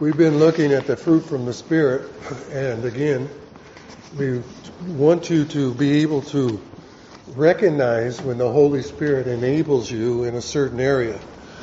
We've been looking at the fruit from the Spirit, and again, we want you to be able to recognize when the Holy Spirit enables you in a certain area.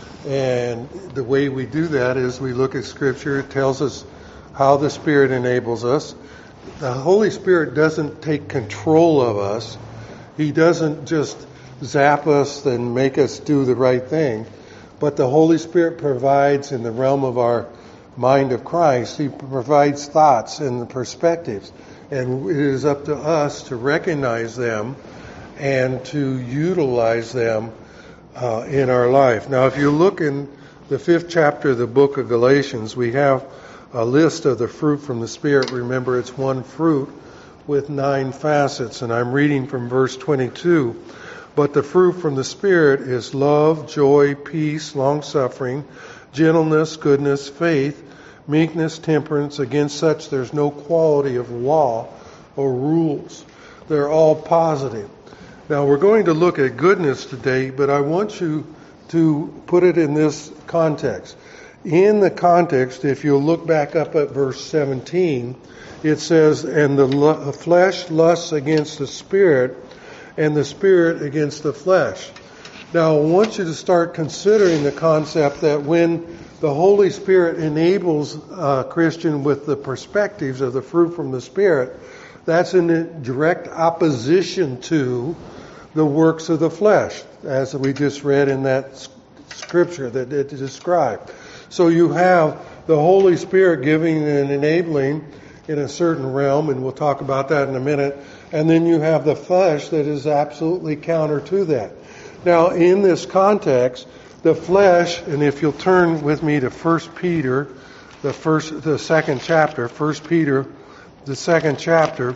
And the way we do that is we look at Scripture. It tells us how the Spirit enables us. The Holy Spirit doesn't take control of us. He doesn't just zap us and make us do the right thing. But the Holy Spirit provides in the realm of our mind of Christ. He provides thoughts and perspectives. And it is up to us to recognize them and to utilize them in our life. Now, if you look in the 5th chapter of the book of Galatians, we have a list of the fruit from the Spirit. Remember, it's one fruit with 9 facets. And I'm reading from verse 22. But the fruit from the Spirit is love, joy, peace, long-suffering, gentleness, goodness, faith, meekness, temperance. Against such there's no quality of law or rules. They're all positive. Now we're going to look at goodness today, but I want you to put it in this context. In the context, if you look back up at verse 17, it says, and the flesh lusts against the Spirit, and the Spirit against the flesh. Now I want you to start considering the concept that when the Holy Spirit enables a Christian with the perspectives of the fruit from the Spirit, that's in direct opposition to the works of the flesh, as we just read in that scripture that it described. So you have the Holy Spirit giving and enabling in a certain realm, and we'll talk about that in a minute, and then you have the flesh that is absolutely counter to that. Now, in this context, the flesh, and if you'll turn with me to 1 Peter, the 2nd chapter, 1 Peter, the 2nd chapter,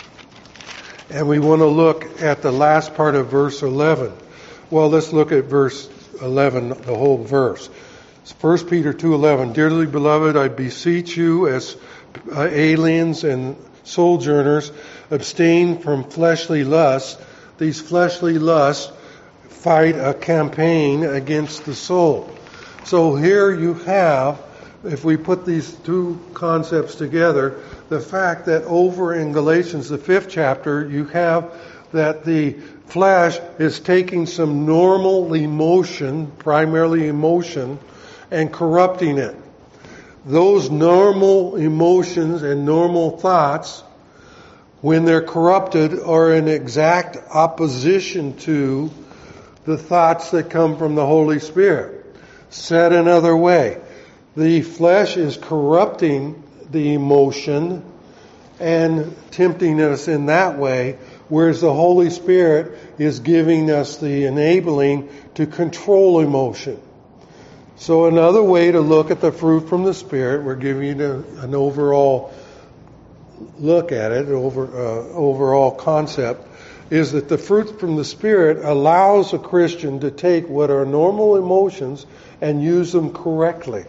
and we want to look at the last part of verse 11. Well, let's look at verse 11, the whole verse. It's 1 Peter 2:11. Dearly beloved, I beseech you as aliens and sojourners, abstain from fleshly lusts. These fleshly lusts fight a campaign against the soul. So here you have, if we put these two concepts together, the fact that over in Galatians, the 5th chapter, you have that the flesh is taking some normal emotion, primarily emotion, and corrupting it. Those normal emotions and normal thoughts, when they're corrupted, are in exact opposition to the thoughts that come from the Holy Spirit. Said another way, the flesh is corrupting the emotion and tempting us in that way, whereas the Holy Spirit is giving us the enabling to control emotion. So another way to look at the fruit from the Spirit, we're giving you an overall look at it, overall concept, is that the fruit from the Spirit allows a Christian to take what are normal emotions and use them correctly.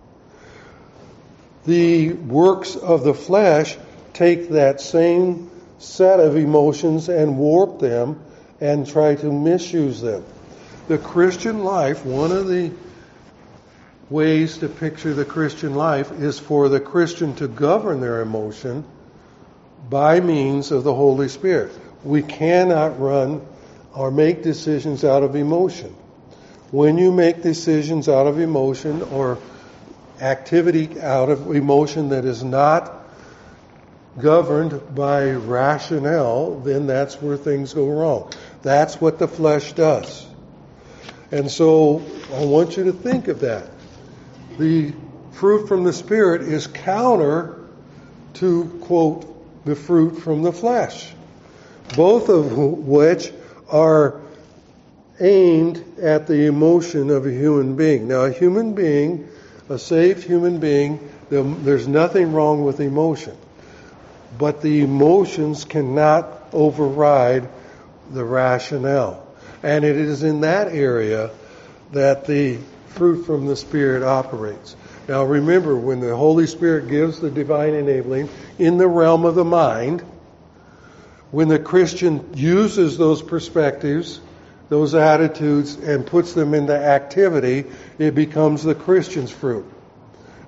The works of the flesh take that same set of emotions and warp them and try to misuse them. The Christian life, one of the ways to picture the Christian life is for the Christian to govern their emotion by means of the Holy Spirit. We cannot run or make decisions out of emotion. When you make decisions out of emotion or activity out of emotion that is not governed by rationale, then that's where things go wrong. That's what the flesh does. And so I want you to think of that. The fruit from the Spirit is counter to, quote, the fruit from the flesh, both of which are aimed at the emotion of a human being. Now, a human being, a saved human being, there's nothing wrong with emotion. But the emotions cannot override the rationale. And it is in that area that the fruit from the Spirit operates. Now remember, when the Holy Spirit gives the divine enabling in the realm of the mind, when the Christian uses those perspectives, those attitudes, and puts them into activity, it becomes the Christian's fruit.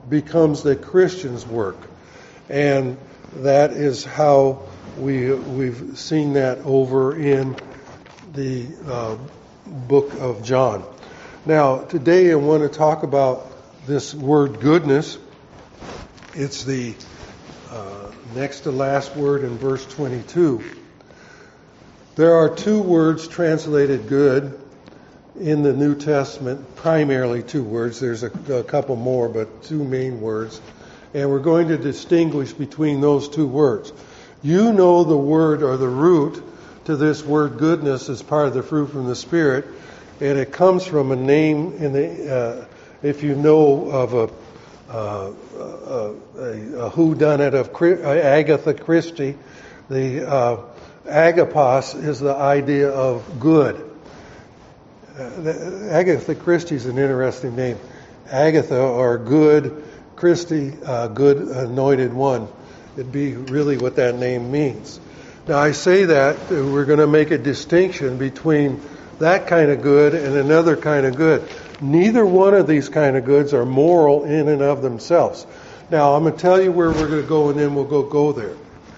becomes the Christian's work. And that is how we've seen that over in the book of John. Now, today I want to talk about this word goodness. It's the next to last word in verse 22. There are two words translated good in the New Testament, primarily two words. There's a couple more, but two main words. And we're going to distinguish between those two words. You know the word or the root to this word goodness is part of the fruit from the Spirit, and it comes from a name in the if you know of a whodunit of Agatha Christie, the agapos is the idea of good. Agatha Christie is an interesting name. Agatha or good, Christie, good anointed one. It'd be really what that name means. Now I say that we're going to make a distinction between that kind of good and another kind of good. Neither one of these kind of goods are moral in and of themselves. Now I'm going to tell you where we're going to go, and then we'll go there.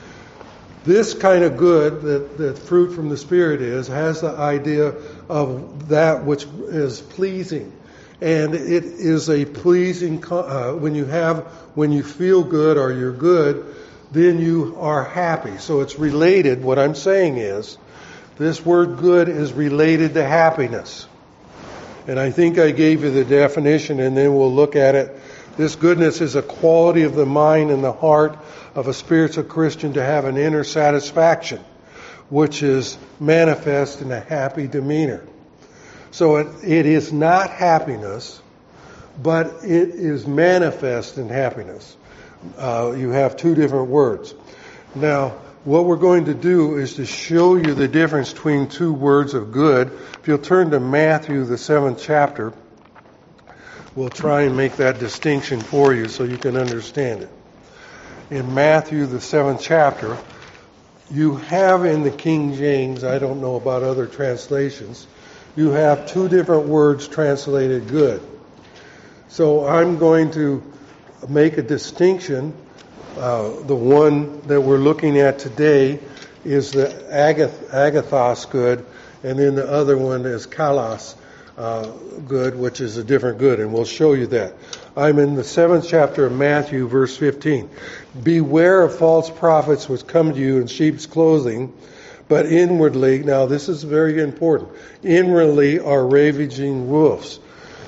This kind of good that fruit from the Spirit has the idea of that which is pleasing. And it is a pleasing, when you feel good or you're good, then you are happy. So it's related. What I'm saying is, this word good is related to happiness. And I think I gave you the definition, and then we'll look at it. This goodness is a quality of the mind and the heart of a spiritual Christian to have an inner satisfaction, which is manifest in a happy demeanor. So it is not happiness, but it is manifest in happiness. You have two different words. Now, what we're going to do is to show you the difference between two words of good. If you'll turn to Matthew, the 7th chapter, we'll try and make that distinction for you so you can understand it. In Matthew, the 7th chapter, you have in the King James, I don't know about other translations, you have two different words translated good. So I'm going to make a distinction. The one that we're looking at today is the agathos good, and then the other one is kalos good, which is a different good, and we'll show you that. I'm in the 7th chapter of Matthew, verse 15. Beware of false prophets which come to you in sheep's clothing, but inwardly, now this is very important, inwardly are ravaging wolves.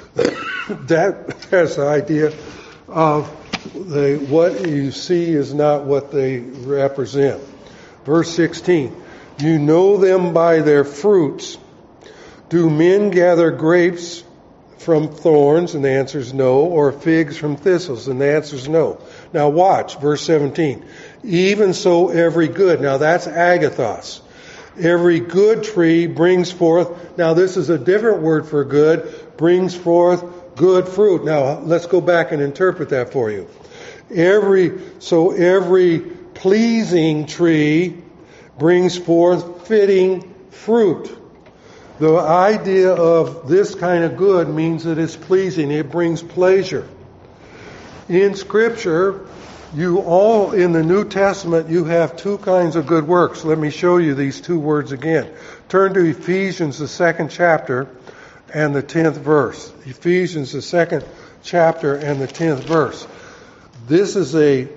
That's the idea of what you see is not what they represent. Verse 16, you know them by their fruits. Do men gather grapes from thorns? And the answer is no. Or figs from thistles? And the answer is no. Now watch, verse 17. Even so every good. Now that's agathos. Every good tree brings forth, now this is a different word for good, brings forth good fruit. Now let's go back and interpret that for you. Every pleasing tree brings forth fitting fruit. The idea of this kind of good means that it's pleasing. It brings pleasure. In Scripture, in the New Testament, you have two kinds of good works. Let me show you these two words again. Turn to Ephesians, the 2nd chapter, and the 10th verse. Ephesians, the 2nd chapter, and the 10th verse. This is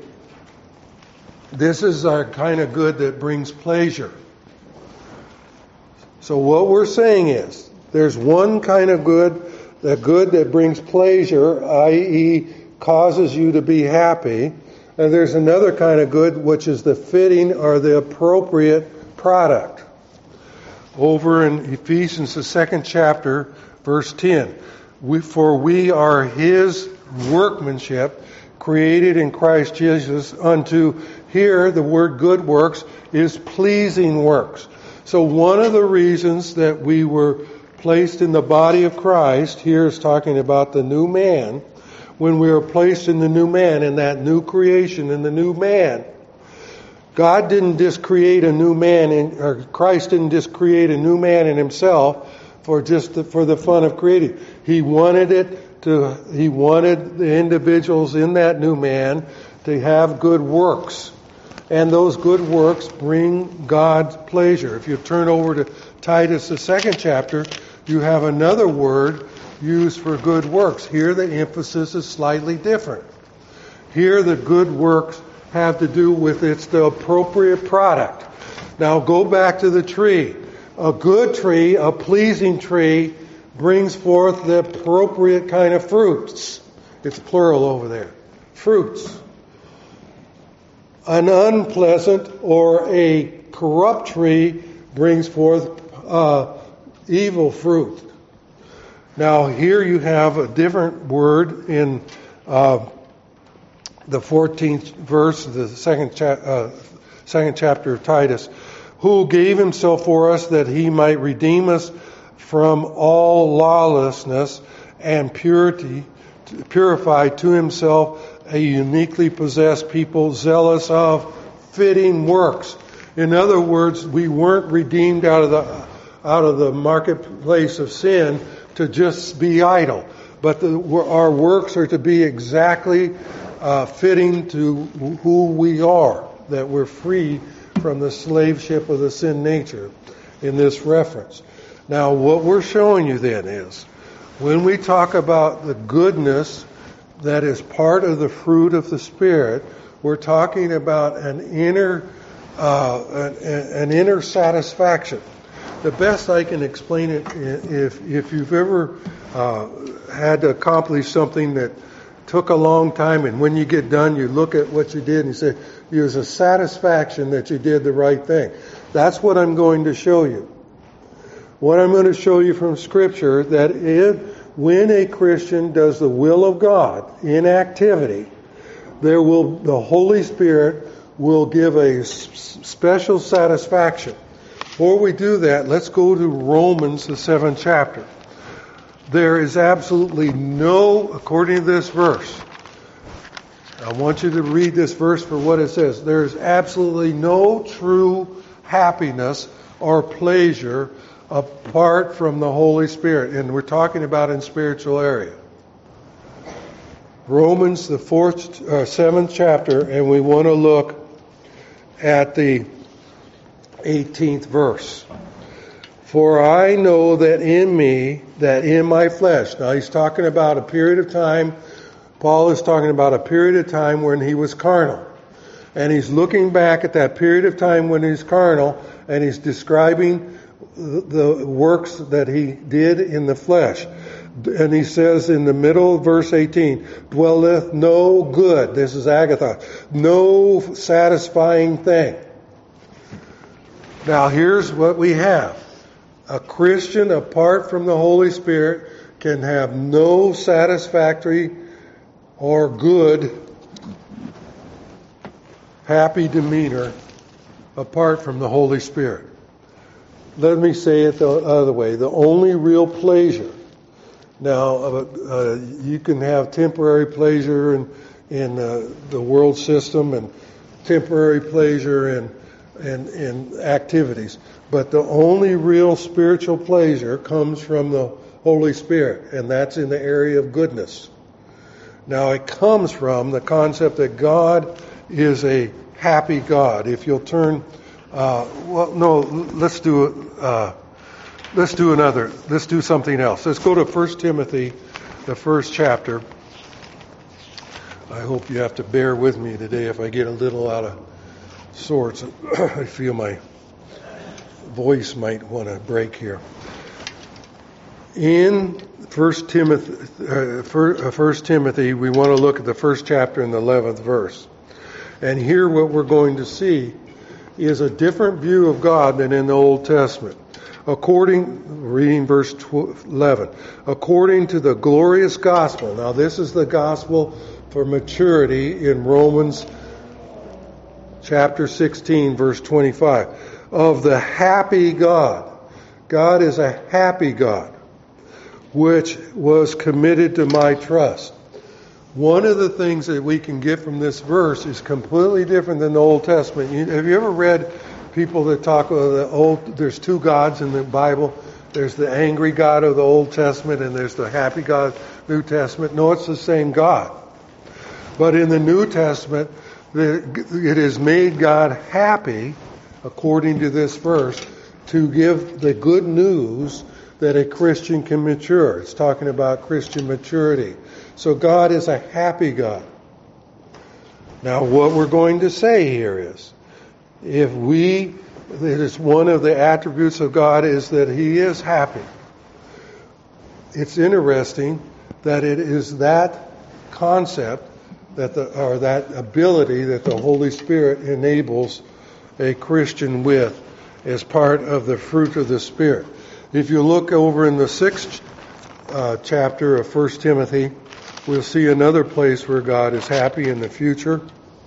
our kind of good that brings pleasure. So what we're saying is, there's one kind of good, the good that brings pleasure, i.e. causes you to be happy, and there's another kind of good which is the fitting or the appropriate product. Over in Ephesians, the 2nd chapter, verse 10, for we are His workmanship, created in Christ Jesus unto, here the word good works is pleasing works. So one of the reasons that we were placed in the body of Christ, here is talking about the new man, when we were placed in the new man, in that new creation, in the new man, God didn't just create a new man, or Christ didn't just create a new man in Himself for the fun of creating. He wanted it He wanted the individuals in that new man to have good works. And those good works bring God's pleasure. If you turn over to Titus, the 2nd chapter, you have another word used for good works. Here the emphasis is slightly different. Here the good works have to do with the appropriate product. Now go back to the tree. A good tree, a pleasing tree, brings forth the appropriate kind of fruits. It's plural over there. Fruits. An unpleasant or a corrupt tree brings forth evil fruit. Now here you have a different word in the 14th verse of the second chapter of Titus, who gave himself for us that he might redeem us from all lawlessness and purify to himself a uniquely possessed people, zealous of fitting works. In other words, we weren't redeemed out of the marketplace of sin to just be idle, but our works are to be exactly fitting to who we are, that we're free from the slaveship of the sin nature in this reference. Now, what we're showing you then is, when we talk about the goodness that is part of the fruit of the Spirit, we're talking about an inner satisfaction. The best I can explain it, if you've ever had to accomplish something that took a long time, and when you get done, you look at what you did and you say, there's a satisfaction that you did the right thing. That's what I'm going to show you. What I'm going to show you from Scripture, that when a Christian does the will of God in activity, the Holy Spirit will give a special satisfaction. Before we do that, let's go to Romans, the 7th chapter. There is absolutely according to this verse, I want you to read this verse for what it says. There is absolutely no true happiness or pleasure apart from the Holy Spirit. And we're talking about in spiritual area. Romans, the 7th chapter, and we want to look at the 18th verse. For I know that in my flesh. Now he's talking about a period of time. Paul is talking about a period of time when he was carnal. And he's looking back at that period of time when he's carnal, and he's describing the works that he did in the flesh. And he says in the middle of verse 18, dwelleth no good, this is Agatha, no satisfying thing. Now here's what we have. A Christian apart from the Holy Spirit can have no satisfactory or good, happy demeanor apart from the Holy Spirit. Let me say it the other way. The only real pleasure. Now, you can have temporary pleasure in the world system and temporary pleasure in activities. But the only real spiritual pleasure comes from the Holy Spirit, and that's in the area of goodness. Now, it comes from the concept that God is a happy God. If you'll turn, let's do something else. Let's go to 1 Timothy, the 1st chapter. I hope you have to bear with me today if I get a little out of sorts. I feel my voice might want to break here. In 1 Timothy, we want to look at the 1st chapter and the 11th verse. And here what we're going to see is a different view of God than in the Old Testament. Reading verse 11, according to the glorious gospel. Now this is the gospel for maturity in Romans chapter 16, verse 25. Of the happy God. God is a happy God, which was committed to my trust. One of the things that we can get from this verse is completely different than the Old Testament. Have you ever read people that talk about there's two gods in the Bible? There's the angry God of the Old Testament and there's the happy God. New Testament. No, it's the same God. But in the New Testament, it has made God happy, according to this verse, to give the good news that a Christian can mature. It's talking about Christian maturity. So God is a happy God. Now, what we're going to say here is, it is one of the attributes of God is that He is happy. It's interesting that it is that concept or that ability that the Holy Spirit enables a Christian with as part of the fruit of the Spirit. If you look over in the 6th chapter of 1 Timothy, we'll see another place where God is happy in the future.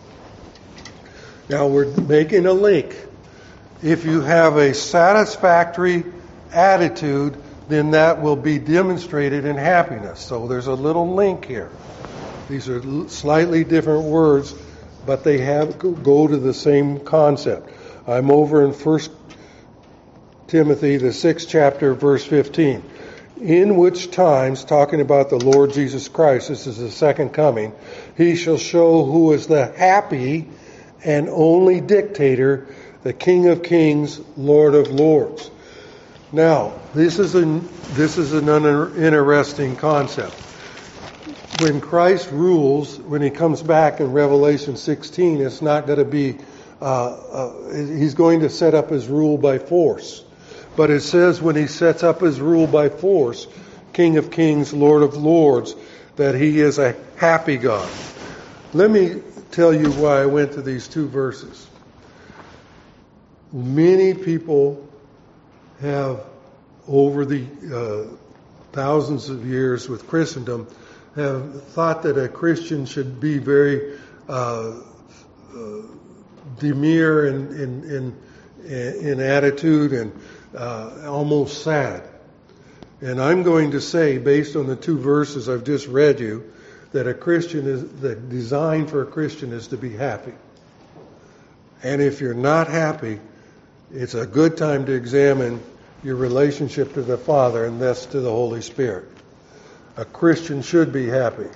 Now we're making a link. If you have a satisfactory attitude, then that will be demonstrated in happiness. So there's a little link here. These are slightly different words, but they go to the same concept. I'm over in 1 Timothy, the 6th chapter, verse 15. In which times, talking about the Lord Jesus Christ, this is the second coming, He shall show who is the happy and only dictator, the King of kings, Lord of lords. Now, this is an interesting concept. When Christ rules, when He comes back in Revelation 16, it's not going to be, He's going to set up His rule by force. But it says when He sets up His rule by force, King of kings, Lord of lords, that He is a happy God. Let me tell you why I went to these two verses. Many people have, over the thousands of years with Christendom, have thought that a Christian should be very demure in attitude and almost sad. And I'm going to say, based on the two verses I've just read you, that the design for a Christian is to be happy. And if you're not happy, it's a good time to examine your relationship to the Father and thus to the Holy Spirit. A Christian should be happy.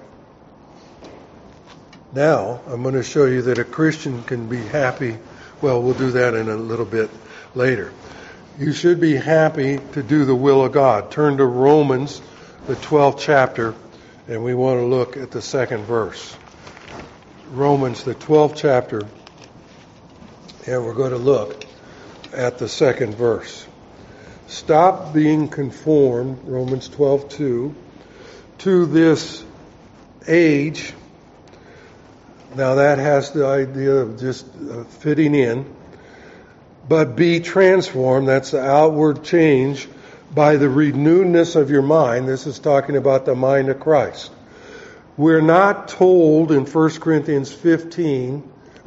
Now, I'm going to show you that a Christian can be happy. Well, we'll do that in a little bit later. You should be happy to do the will of God. Turn to Romans, the 12th chapter, and we want to look at the second verse. Romans, the 12th chapter, and we're going to look at the second verse. Stop being conformed, Romans 12:2, to this age. Now that has the idea of just fitting in. But be transformed, that's the outward change, by the renewedness of your mind. This is talking about the mind of Christ. We're not told in 1 Corinthians 2,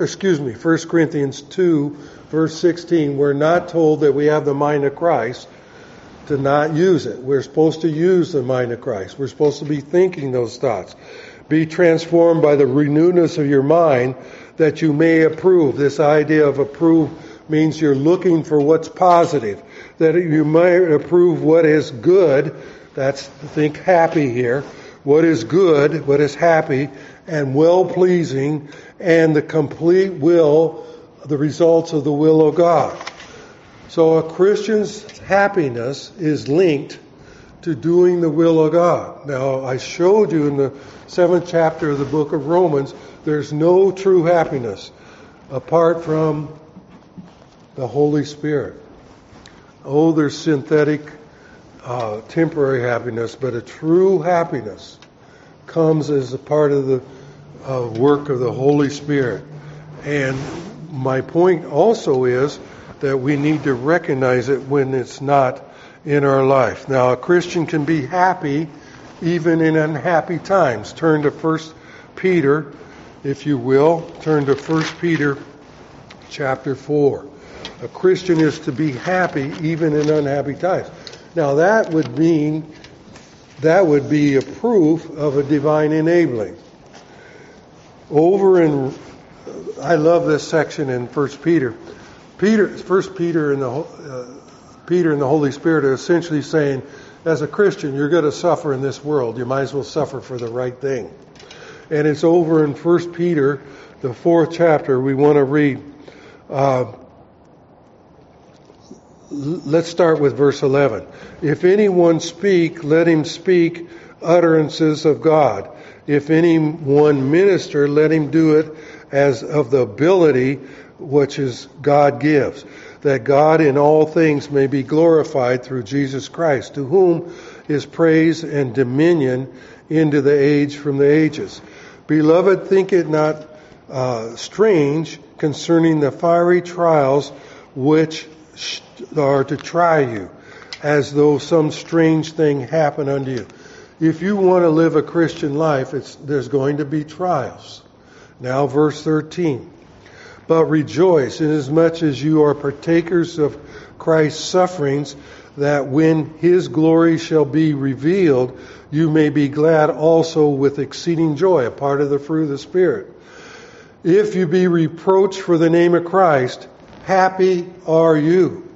verse 16, we're not told that we have the mind of Christ to not use it. We're supposed to use the mind of Christ. We're supposed to be thinking those thoughts. Be transformed by the renewedness of your mind that you may approve. This idea of approve means you're looking for what's positive. That you might approve what is good. That's, think happy here. What is good, what is happy, and well-pleasing, and the complete will, the results of the will of God. So a Christian's happiness is linked to doing the will of God. Now, I showed you in the 7th chapter of the book of Romans, there's no true happiness apart from the Holy Spirit. Oh, there's synthetic, temporary happiness, but a true happiness comes as a part of the work of the Holy Spirit. And my point also is that we need to recognize it when it's not in our life. Now, a Christian can be happy even in unhappy times. Turn to 1 Peter, if you will. Turn to 1 Peter chapter 4. A Christian is to be happy even in unhappy times. Now, that would be a proof of a divine enabling. I love this section in 1 Peter. Peter and the Holy Spirit are essentially saying, as a Christian, you're going to suffer in this world. You might as well suffer for the right thing. And it's over in 1 Peter, the 4th chapter. We want to read. Let's start with verse 11. If anyone speak, let him speak utterances of God. If anyone minister, let him do it as of the ability which is God gives, that God in all things may be glorified through Jesus Christ, to whom is praise and dominion into the age from the ages. Beloved, think it not strange concerning the fiery trials which are to try you, as though some strange thing happened unto you. If you want to live a Christian life, there's going to be trials. Now verse 13. But rejoice inasmuch as you are partakers of Christ's sufferings, that when his glory shall be revealed, you may be glad also with exceeding joy, a part of the fruit of the Spirit. If you be reproached for the name of Christ, happy are you.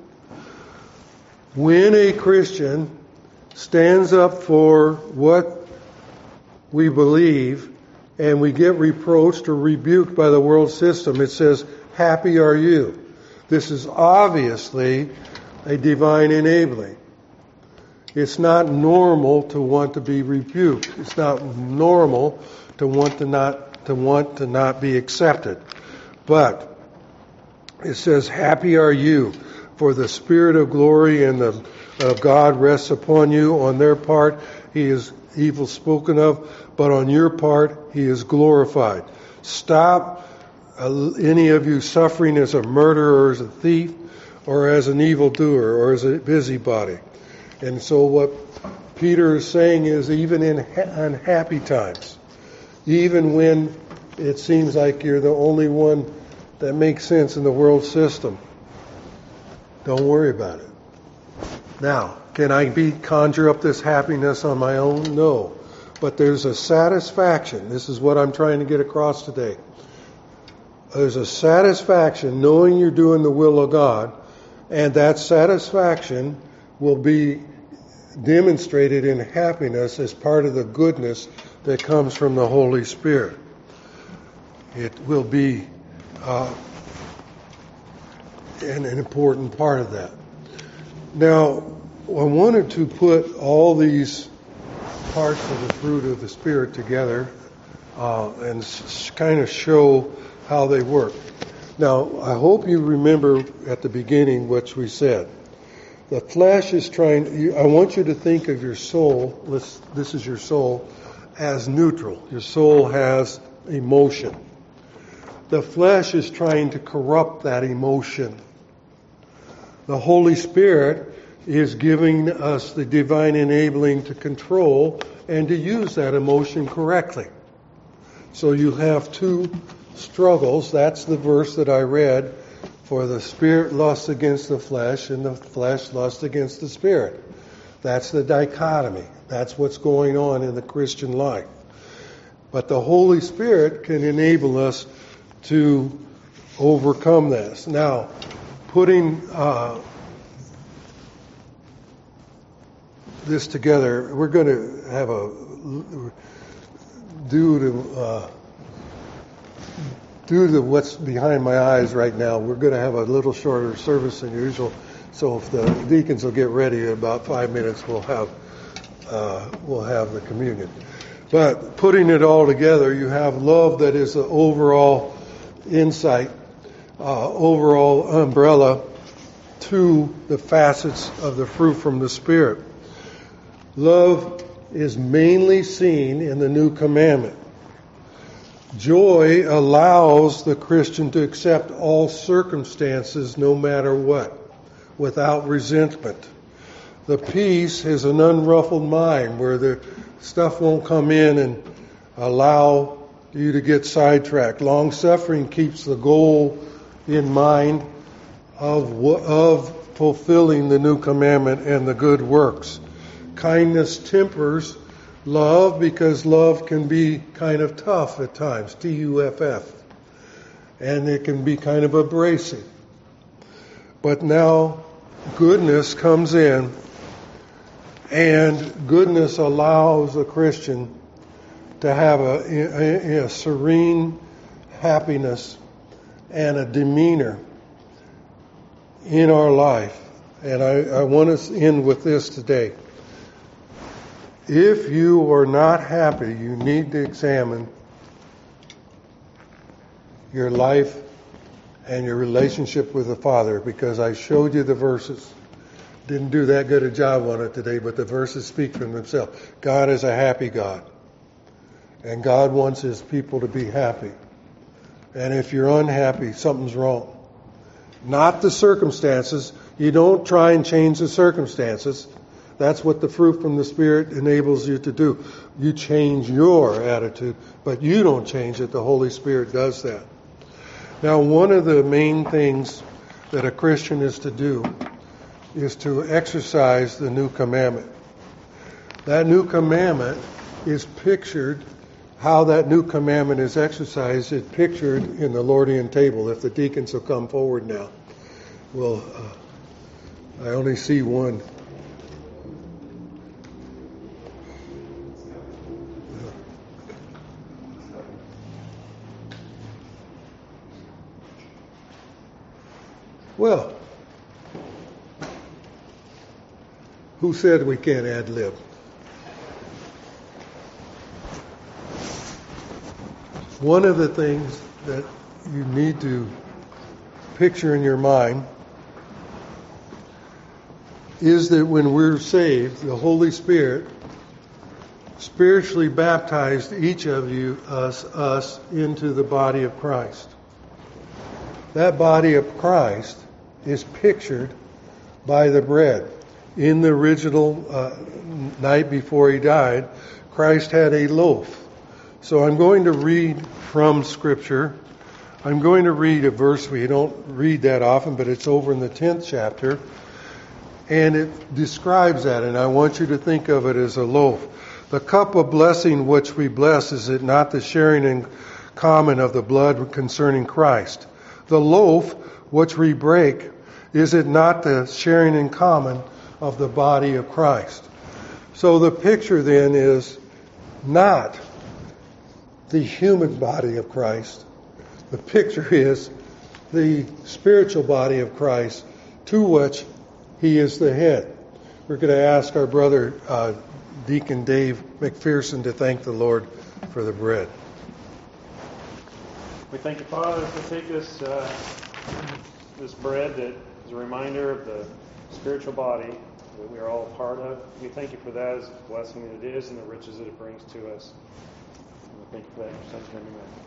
When a Christian stands up for what we believe and we get reproached or rebuked by the world system, it says, happy are you. This is obviously a divine enabling. It's not normal to want to be rebuked. It's not normal to want to not be accepted. But it says, happy are you, for the Spirit of glory and of God rests upon you. On their part, he is evil spoken of, but on your part, he is glorified. Stop any of you suffering as a murderer or as a thief or as an evildoer or as a busybody. And so what Peter is saying is, even in unhappy times, even when it seems like you're the only one that makes sense in the world system, don't worry about it. Now, can I conjure up this happiness on my own? No. But there's a satisfaction. This is what I'm trying to get across today. There's a satisfaction knowing you're doing the will of God, and that satisfaction will be demonstrated in happiness as part of the goodness that comes from the Holy Spirit. It will be an important part of that. Now, I wanted to put all these parts of the fruit of the Spirit together and kind of show how they work. Now, I hope you remember at the beginning what we said. The flesh is trying, I want you to think of your soul, this is your soul, as neutral. Your soul has emotion. The flesh is trying to corrupt that emotion. The Holy Spirit is giving us the divine enabling to control and to use that emotion correctly. So you have two struggles. That's the verse that I read. For the spirit lusts against the flesh, and the flesh lusts against the spirit. That's the dichotomy. That's what's going on in the Christian life. But the Holy Spirit can enable us to overcome this. Now, putting this together, we're going to have due to what's behind my eyes right now, we're going to have a little shorter service than usual. So if the deacons will get ready in about 5 minutes, we'll have the communion. But putting it all together, you have love that is the overall insight, overall umbrella to the facets of the fruit from the Spirit. Love is mainly seen in the new commandment. Joy allows the Christian to accept all circumstances no matter what, without resentment. The peace is an unruffled mind where the stuff won't come in and allow you to get sidetracked. Long suffering keeps the goal in mind of fulfilling the new commandment and the good works. Kindness tempers love, because love can be kind of tough at times, T-U-F-F. And it can be kind of abrasive. But now goodness comes in And goodness allows a Christian to have a serene happiness and a demeanor in our life. And I want to end with this today. If you are not happy, you need to examine your life and your relationship with the Father, because I showed you the verses. Didn't do that good a job on it today, but the verses speak for themselves. God is a happy God. And God wants His people to be happy. And if you're unhappy, something's wrong. Not the circumstances. You don't try and change the circumstances. That's what the fruit from the Spirit enables you to do. You change your attitude, but you don't change it. The Holy Spirit does that. Now, one of the main things that a Christian is to do is to exercise the new commandment. That new commandment is pictured, how that new commandment is exercised is pictured in the Lordian table. If the deacons will come forward now. Well, I only see one. Well, who said we can't ad lib? One of the things that you need to picture in your mind is that when we're saved, the Holy Spirit spiritually baptized each of us into the body of Christ. That body of Christ is pictured by the bread. In the original night before He died, Christ had a loaf. So I'm going to read from Scripture. I'm going to read a verse we don't read that often, but it's over in the 10th chapter. And it describes that, and I want you to think of it as a loaf. The cup of blessing which we bless, is it not the sharing in common of the blood concerning Christ? The loaf which we break, is it not the sharing in common of the body of Christ? So the picture then is not the human body of Christ. The picture is the spiritual body of Christ, to which He is the head. We're going to ask our brother Deacon Dave McPherson to thank the Lord for the bread. We thank you, Father, for take this bread that is a reminder of the spiritual body that we are all a part of. We thank you for that as a blessing that it is and the riches that it brings to us. And we thank you for that in your Son's name,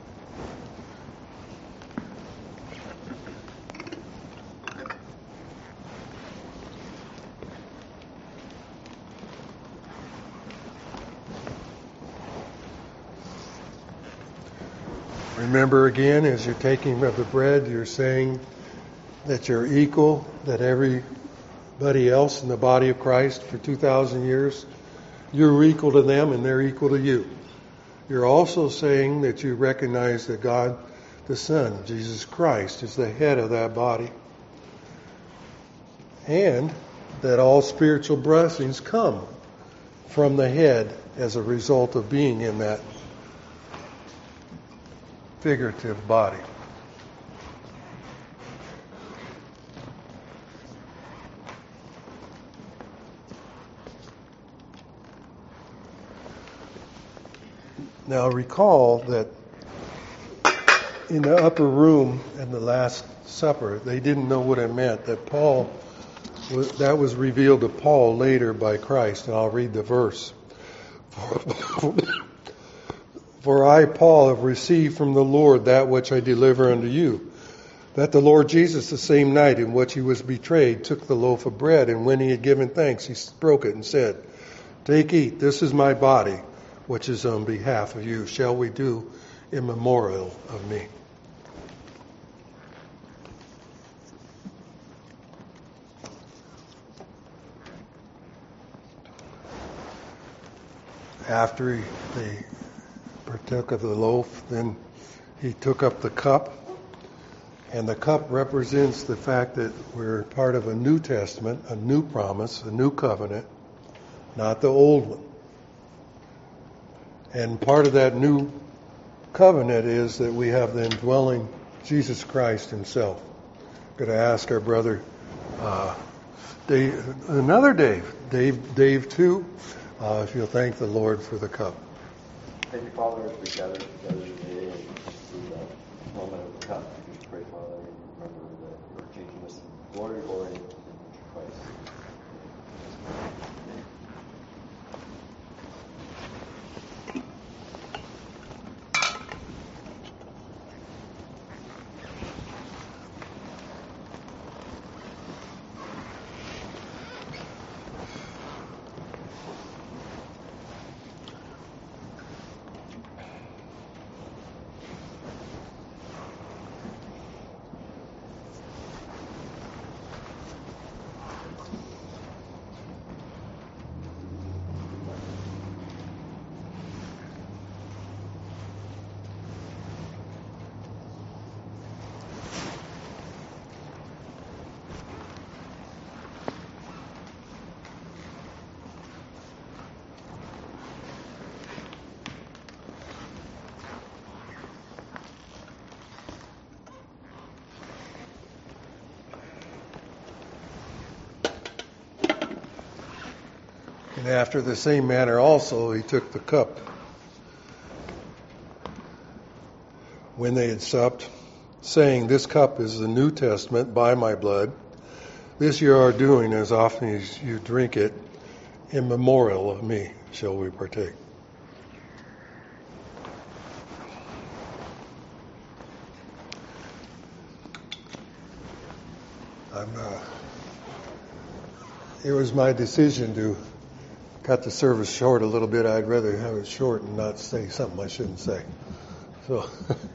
Remember again, as you're taking of the bread, you're saying that you're equal, that everybody else in the body of Christ for 2,000 years, you're equal to them and they're equal to you. You're also saying that you recognize that God, the Son, Jesus Christ, is the head of that body. And that all spiritual blessings come from the head as a result of being in that figurative body. Now recall that in the upper room in the Last Supper, they didn't know what it meant, that that was revealed to Paul later by Christ, and I'll read the verse. For I, Paul, have received from the Lord that which I deliver unto you, that the Lord Jesus, the same night in which He was betrayed, took the loaf of bread, and when He had given thanks, He broke it and said, Take, eat, this is my body, which is on behalf of you. Shall we do in memorial of me? After they partook of the loaf, then He took up the cup. And the cup represents the fact that we're part of a New Testament, a new promise, a new covenant, not the old one. And part of that new covenant is that we have the indwelling Jesus Christ himself. I'm going to ask our brother, Dave too, if you'll thank the Lord for the cup. Thank you, Father, as we gather together today and through the moment of the cup. We just pray, Father, and remember that you're changing us from glory to glory in Christ. And after the same manner also he took the cup when they had supped, saying, This cup is the New Testament by my blood. This you are doing as often as you drink it in memorial of me. Shall we partake? It was my decision to cut the service short a little bit. I'd rather have it short and not say something I shouldn't say. So